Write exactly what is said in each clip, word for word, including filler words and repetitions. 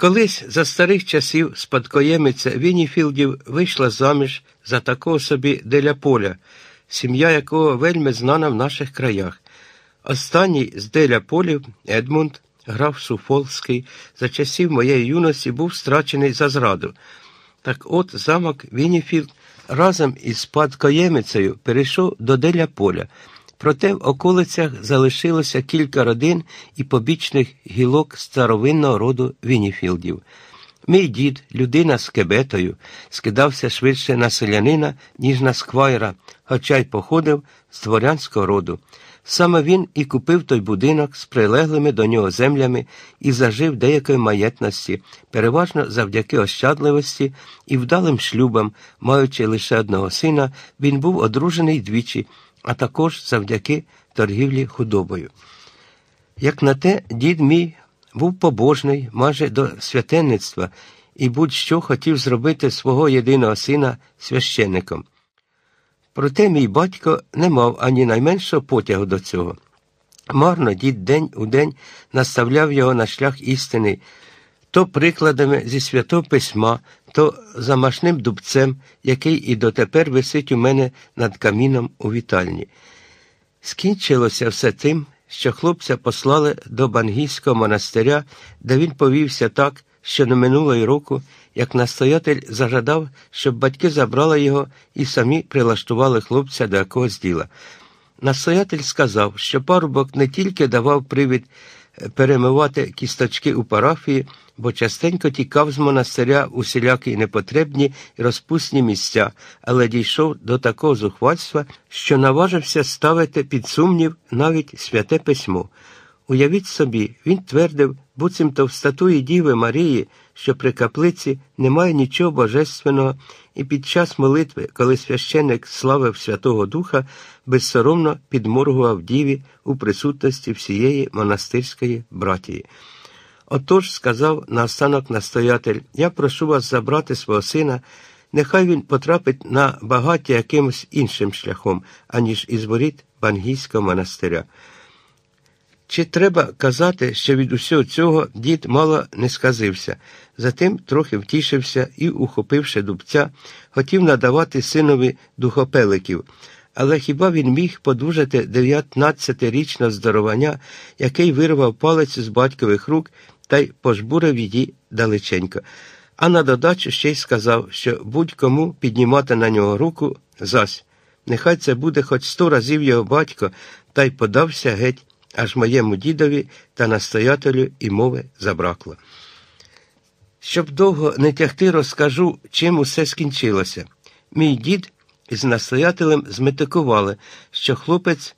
Колись за старих часів спадкоємиця Вінніфілдів вийшла заміж за такого собі Деля Поля, сім'я якого вельми знана в наших краях. Останній з Деля Полів, Едмунд, граф Суфолкський, за часів моєї юності був страчений за зраду. Так от замок Вінніфілд разом із спадкоємицею перейшов до Деля Поля. Проте в околицях залишилося кілька родин і побічних гілок старовинного роду Вінніфілдів. Мій дід, людина з кебетою, скидався швидше на селянина, ніж на сквайра, хоча й походив з дворянського роду. Саме він і купив той будинок з прилеглими до нього землями і зажив деякої маєтності, переважно завдяки ощадливості і вдалим шлюбам, маючи лише одного сина, він був одружений двічі, а також завдяки торгівлі худобою. Як на те, дід мій був побожний майже до священництва і будь-що хотів зробити свого єдиного сина священником. Проте мій батько не мав ані найменшого потягу до цього. Марно дід день у день наставляв його на шлях істини, то прикладами зі Святого Письма, то замашним дубцем, який і дотепер висить у мене над каміном у вітальні. Скінчилося все тим, що хлопця послали до Бангійського монастиря, де він повівся так, що не минулого року, як настоятель зажадав, щоб батьки забрали його і самі прилаштували хлопця до якогось діла. Настоятель сказав, що парубок не тільки давав привід перемивати кісточки у парафії, бо частенько тікав з монастиря в усілякі непотребні і розпусні місця, але дійшов до такого зухвальства, що наважився ставити під сумнів навіть Святе Письмо. Уявіть собі, він твердив, буцімто в статуї Діви Марії, що при каплиці немає нічого божественного, і під час молитви, коли священник славив Святого Духа, безсоромно підморгував Діві у присутності всієї монастирської братії. Отож, сказав наостанок настоятель, я прошу вас забрати свого сина, нехай він потрапить на багаття якимось іншим шляхом, аніж із воріт Бангійського монастиря. Чи треба казати, що від усього цього дід мало не сказився, затим трохи втішився і, ухопивши дубця, хотів надавати синові духопеликів. Але хіба він міг подужати дев'ятнадцятирічного здоровання, який вирвав палець з батькових рук та й пожбурив її далеченько. А на додачу ще й сказав, що будь-кому піднімати на нього руку зась. Нехай це буде хоч сто разів його батько, та й подався геть, аж моєму дідові та настоятелю і мови забракло. Щоб довго не тягти, розкажу, чим усе скінчилося. Мій дід із настоятелем зметикували, що хлопець,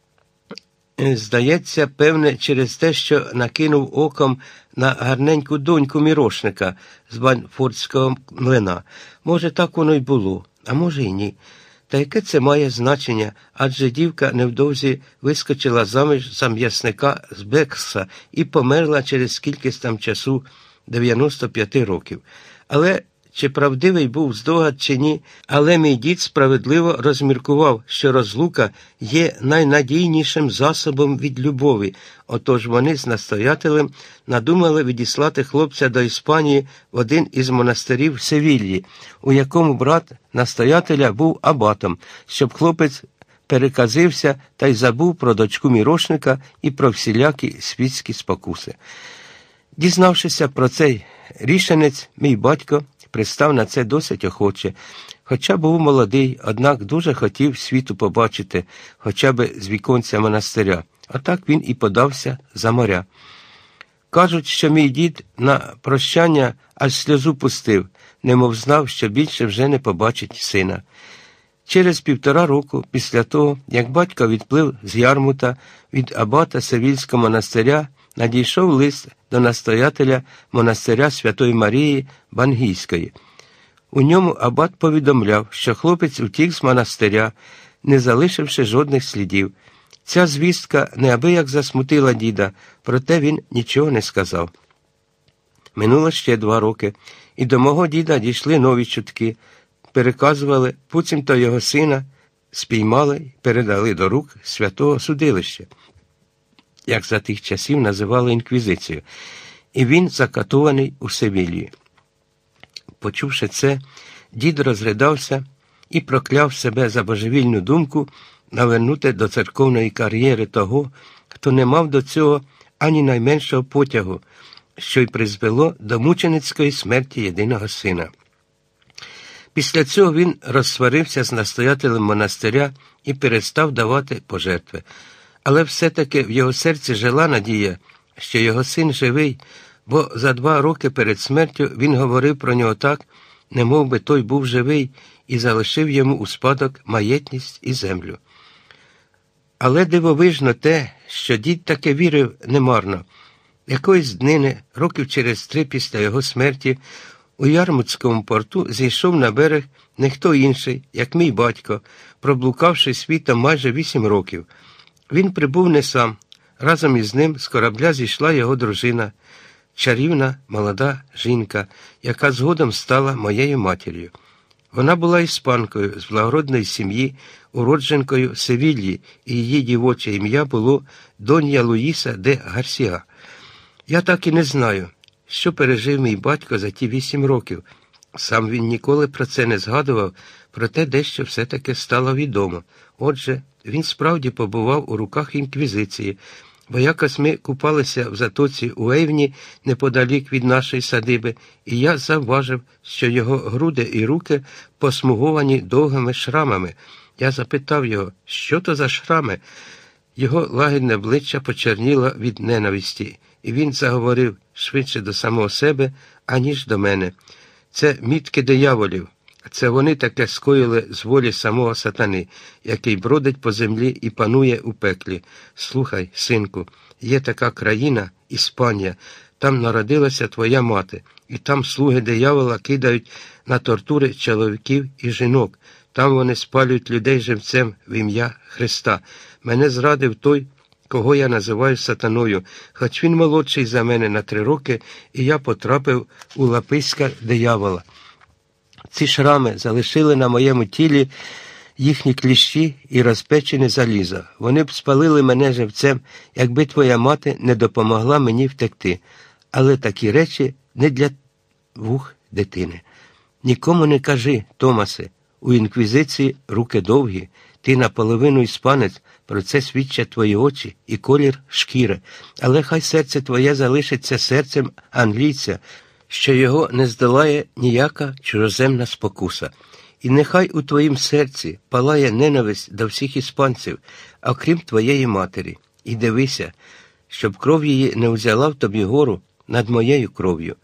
здається, певне, через те, що накинув оком на гарненьку доньку мірошника з Банфордського млина. Може, так воно й було, а може й ні. Та яке це має значення, адже дівка невдовзі вискочила заміж за м'ясника з Бекса і померла через кількись там часу, дев'яносто п'ять років. Але чи правдивий був здогад чи ні, але мій дід справедливо розміркував, що розлука є найнадійнішим засобом від любові, отож вони з настоятелем надумали відіслати хлопця до Іспанії в один із монастирів Севільї, у якому брат настоятеля був абатом, щоб хлопець переказився та й забув про дочку мірошника і про всілякі світські спокуси. Дізнавшися про цей рішенець, мій батько пристав на це досить охоче, хоча був молодий, однак дуже хотів світу побачити, хоча б з віконця монастиря. А так він і подався за моря. Кажуть, що мій дід на прощання аж сльозу пустив, немов знав, що більше вже не побачить сина. Через півтора року, після того, як батько відплив з Ярмута від абата Севільського монастиря, надійшов лист до настоятеля монастиря Святої Марії Бангійської. У ньому абат повідомляв, що хлопець утік з монастиря, не залишивши жодних слідів. Ця звістка неабияк засмутила діда, проте він нічого не сказав. Минуло ще два роки, і до мого діда дійшли нові чутки. Переказували, буцімто його сина спіймали й передали до рук святого судилища, як за тих часів називали інквізицію. і він закатований у Севілії. Почувши це, дід розридався і прокляв себе за божевільну думку навернути до церковної кар'єри того, хто не мав до цього ані найменшого потягу, що й призвело до мученицької смерті єдиного сина. Після цього він розсварився з настоятелем монастиря і перестав давати пожертви. Але все-таки в його серці жила надія, що його син живий, бо за два роки перед смертю він говорив про нього так, немов би той був живий, і залишив йому у спадок маєтність і землю. Але дивовижно те, що дід таки вірив немарно. Якоїсь днини, років через три після його смерті, у Ярмутському порту зійшов на берег не хто інший, як мій батько, проблукавши світом майже вісім років. Він прибув не сам. Разом із ним з корабля зійшла його дружина, чарівна молода жінка, яка згодом стала моєю матір'ю. Вона була іспанкою з благородної сім'ї, уродженкою Севільї, і її дівоче ім'я було Донья Луїса де Гарсіа. Я так і не знаю, що пережив мій батько за ті вісім років. Сам він ніколи про це не згадував, проте дещо все-таки стало відомо. Отже, він справді побував у руках інквізиції, бо якось ми купалися в затоці у Ейвні неподалік від нашої садиби, і я завважив, що його груди і руки посмуговані довгими шрамами. Я запитав його, що то за шрами? Його лагідне обличчя почерніло від ненависті, і він заговорив швидше до самого себе, аніж до мене. Це мітки дияволів. Це вони таке скоїли з волі самого сатани, який бродить по землі і панує у пеклі. Слухай, синку, є така країна, Іспанія, там народилася твоя мати, і там слуги диявола кидають на тортури чоловіків і жінок. Там вони спалюють людей живцем в ім'я Христа. Мене зрадив той, кого я називаю сатаною, хоч він молодший за мене на три роки, і я потрапив у лаписька диявола. Ці шрами залишили на моєму тілі їхні кліщі і розпечене залізо. Вони б спалили мене живцем, якби твоя мати не допомогла мені втекти. Але такі речі не для вух дитини. Нікому не кажи, Томасе, у інквізиції руки довгі, ти наполовину іспанець, про це свідчать твої очі і колір шкіри. Але хай серце твоє залишиться серцем англійця, що його не здолає ніяка чужоземна спокуса. І нехай у твоїм серці палає ненависть до всіх іспанців, окрім твоєї матері. І дивися, щоб кров її не взяла в тобі гору над моєю кров'ю.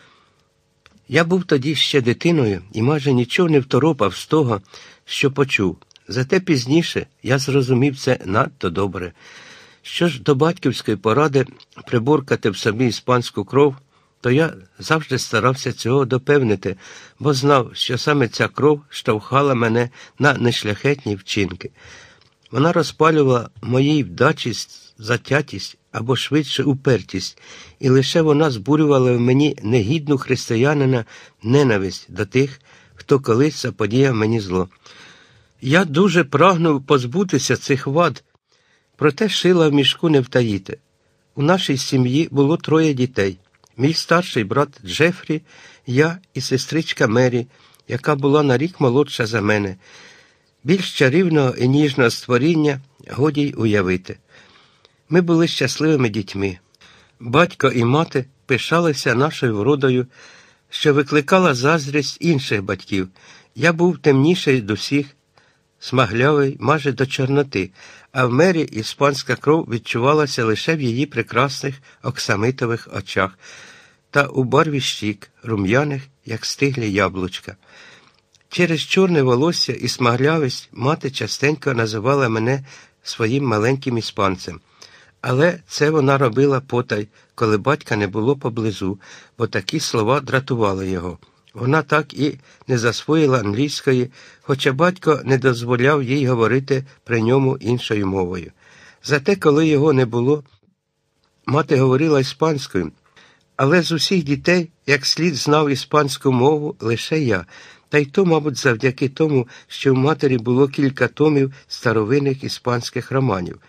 Я був тоді ще дитиною і майже нічого не второпав з того, що почув. Зате пізніше я зрозумів це надто добре. Що ж до батьківської поради приборкати в собі іспанську кров, то я завжди старався цього допевнити, бо знав, що саме ця кров штовхала мене на нешляхетні вчинки. Вона розпалювала моїй вдачість, затятість або швидше упертість, і лише вона збурювала в мені негідну християнина ненависть до тих, хто колись заподіяв мені зло. Я дуже прагнув позбутися цих вад, проте шила в мішку не втаїти. У нашій сім'ї було троє дітей. Мій старший брат Джефрі, я і сестричка Мері, яка була на рік молодша за мене. Більш чарівного і ніжного створіння годі й уявити. Ми були щасливими дітьми. Батько і мати пишалися нашою вродою, що викликала заздрість інших батьків. Я був темніший до всіх, смаглявий майже до чорноти, а в Мері іспанська кров відчувалася лише в її прекрасних оксамитових очах та у барві щік, рум'яних, як стиглі яблучка. Через чорне волосся і смаглявість мати частенько називала мене своїм маленьким іспанцем. Але це вона робила потай, коли батька не було поблизу, бо такі слова дратували його. Вона так і не засвоїла англійської, хоча батько не дозволяв їй говорити при ньому іншою мовою. Зате, коли його не було, мати говорила іспанською, але з усіх дітей, як слід, знав іспанську мову лише я, та й то, мабуть, завдяки тому, що в матері було кілька томів старовинних іспанських романів.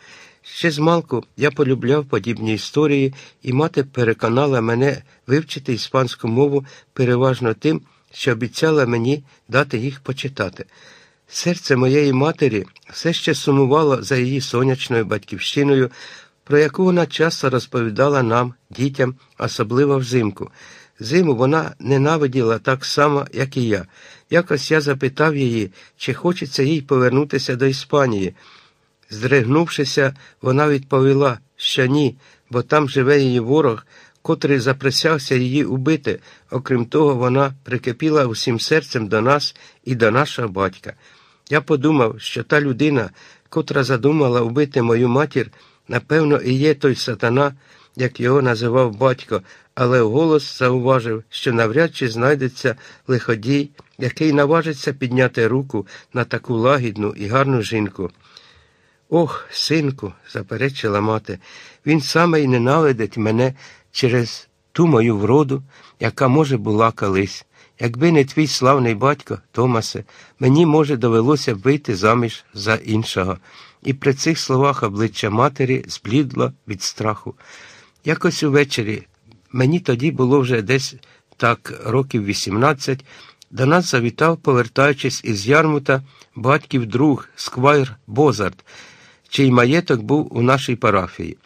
Ще змалку я полюбляв подібні історії, і мати переконала мене вивчити іспанську мову переважно тим, що обіцяла мені дати їх почитати. Серце моєї матері все ще сумувало за її сонячною батьківщиною, про яку вона часто розповідала нам, дітям, особливо взимку. Зиму вона ненавиділа так само, як і я. Якось я запитав її, чи хочеться їй повернутися до Іспанії. Здригнувшися, вона відповіла, що ні, бо там живе її ворог, котрий заприсягся її убити. Окрім того, вона прикипіла усім серцем до нас і до нашого батька. Я подумав, що та людина, котра задумала убити мою матір, напевно, і є той сатана, як його називав батько, але вголос зауважив, що навряд чи знайдеться лиходій, який наважиться підняти руку на таку лагідну і гарну жінку. «Ох, синку», – заперечила мати, – «він саме й ненавидить мене через ту мою вроду, яка, може, була колись. Якби не твій славний батько, Томасе, мені, може, довелося б вийти заміж за іншого». І при цих словах обличчя матері зблідло від страху. Якось увечері, мені тоді було вже десь так років вісімнадцять, до нас завітав, повертаючись із Ярмута, батьків друг, сквайр Бозарт, чий маєток був у нашій парафії.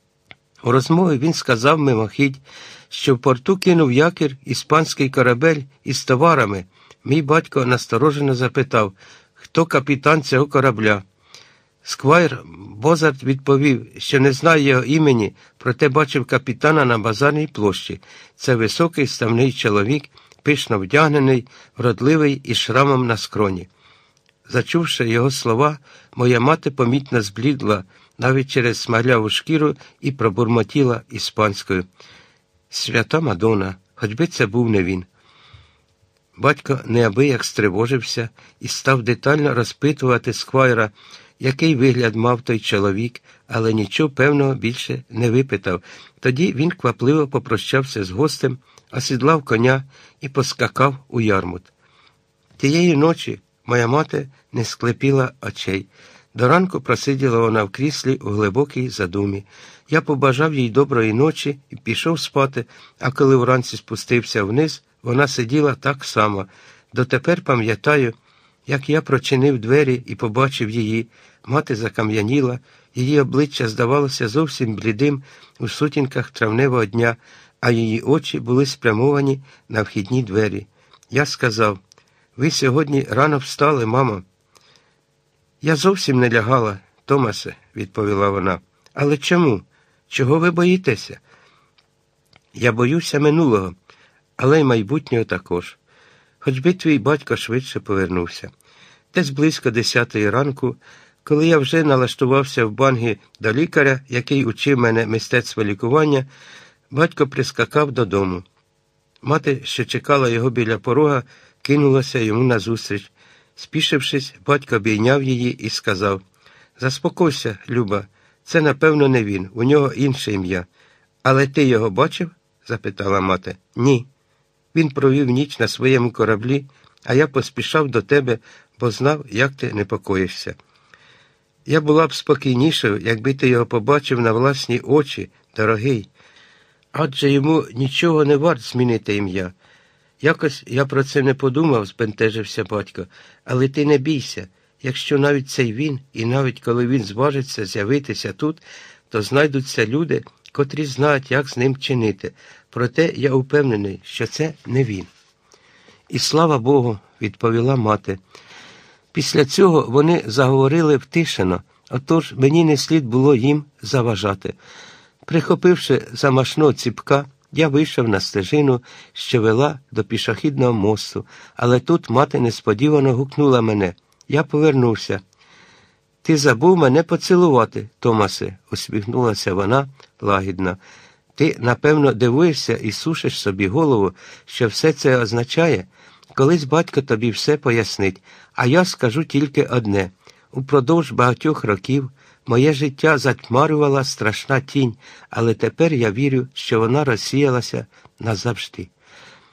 У розмові він сказав мимохідь, що в порту кинув якір іспанський корабель із товарами. Мій батько насторожено запитав, хто капітан цього корабля. Сквайр Бозарт відповів, що не знає його імені, проте бачив капітана на базарній площі. Це високий ставний чоловік, пишно вдягнений, вродливий із шрамом на скроні. Зачувши його слова, моя мати помітно зблідла, навіть через смагляву шкіру, і пробурмотіла іспанською. «Свята Мадонна, хоч би це був не він». Батько неабияк стривожився і став детально розпитувати сквайра, який вигляд мав той чоловік, але нічого певного більше не випитав. Тоді він квапливо попрощався з гостем, осідлав коня і поскакав у Ярмут. Тієї ночі моя мати не склепіла очей. До ранку просиділа вона в кріслі у глибокій задумі. Я побажав їй доброї ночі і пішов спати, а коли вранці спустився вниз, вона сиділа так само. Дотепер пам'ятаю, як я прочинив двері і побачив її. Мати закам'яніла, її обличчя здавалося зовсім блідим у сутінках травневого дня, а її очі були спрямовані на вхідні двері. Я сказав, «Ви сьогодні рано встали, мамо». «Я зовсім не лягала, Томасе», – відповіла вона. «Але чому? Чого ви боїтеся?» «Я боюся минулого, але й майбутнього також. Хоч би твій батько швидше повернувся». Десь близько десятої ранку, коли я вже налаштувався в бангі до лікаря, який учив мене мистецтво лікування, батько прискакав додому. Мати, що чекала його біля порога, кинулася йому назустріч. Спішившись, батько обійняв її і сказав, «Заспокойся, Люба, це, напевно, не він, у нього інше ім'я». «Але ти його бачив?» – запитала мати. «Ні. Він провів ніч на своєму кораблі, а я поспішав до тебе, бо знав, як ти непокоїшся. Я була б спокійнішою, якби ти його побачив на власні очі, дорогий. Адже йому нічого не варт змінити ім'я». «Якось я про це не подумав», – збентежився батько. «Але ти не бійся. Якщо навіть цей він, і навіть коли він зважиться з'явитися тут, то знайдуться люди, котрі знають, як з ним чинити. Проте я упевнений, що це не він». «І слава Богу», – відповіла мати. Після цього вони заговорили втишено, отож мені не слід було їм заважати. Прихопивши замашного ціпка, я вийшов на стежину, що вела до пішохідного мосту, але тут мати несподівано гукнула мене. Я повернувся. «Ти забув мене поцілувати, Томасе», – усміхнулася вона лагідно. «Ти, напевно, дивуєшся і сушиш собі голову, що все це означає? Колись батько тобі все пояснить, а я скажу тільки одне. Упродовж багатьох років моє життя затьмарювала страшна тінь, але тепер я вірю, що вона розсіялася назавжди».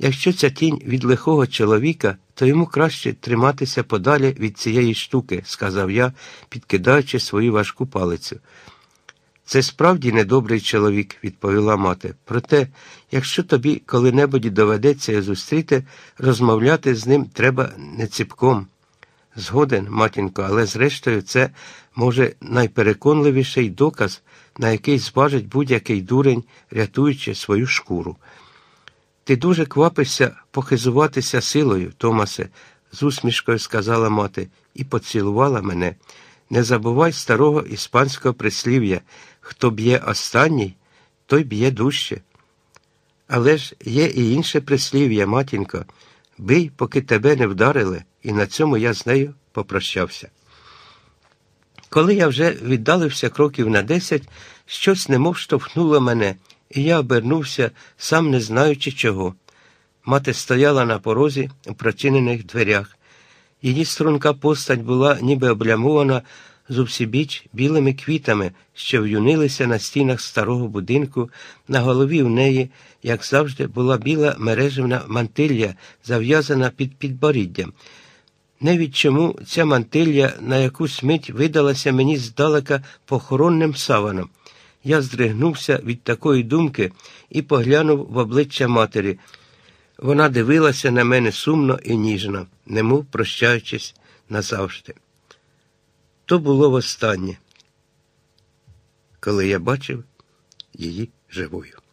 Якщо ця тінь від лихого чоловіка, то йому краще триматися подалі від цієї штуки, сказав я, підкидаючи свою важку палицю. Це справді недобрий чоловік, відповіла мати. Проте, якщо тобі коли-небудь доведеться його зустріти, розмовляти з ним треба не ціпком. Згоден, матінко, але зрештою це, може, найпереконливіший доказ, на який зважить будь-який дурень, рятуючи свою шкуру. Ти дуже квапишся похизуватися силою, Томасе, з усмішкою сказала мати і поцілувала мене. Не забувай старого іспанського прислів'я: хто б'є останній, той б'є дужче. Але ж є і інше прислів'я, матінко: бий, поки тебе не вдарили, і на цьому я з нею попрощався. Коли я вже віддалився кроків на десять, щось немов штовхнуло мене, і я обернувся, сам не знаючи чого. Мати стояла на порозі у прочинених дверях. Її струнка постать була ніби облямована зувсібіч білими квітами, що в'юнилися на стінах старого будинку. На голові в неї, як завжди, була біла мережевна мантилля, зав'язана під підборіддям. Не від чому ця мантилля на якусь мить видалася мені здалека похоронним саваном. Я здригнувся від такої думки і поглянув в обличчя матері. Вона дивилася на мене сумно і ніжно, немов прощаючись назавжди. То було востаннє, коли я бачив її живою.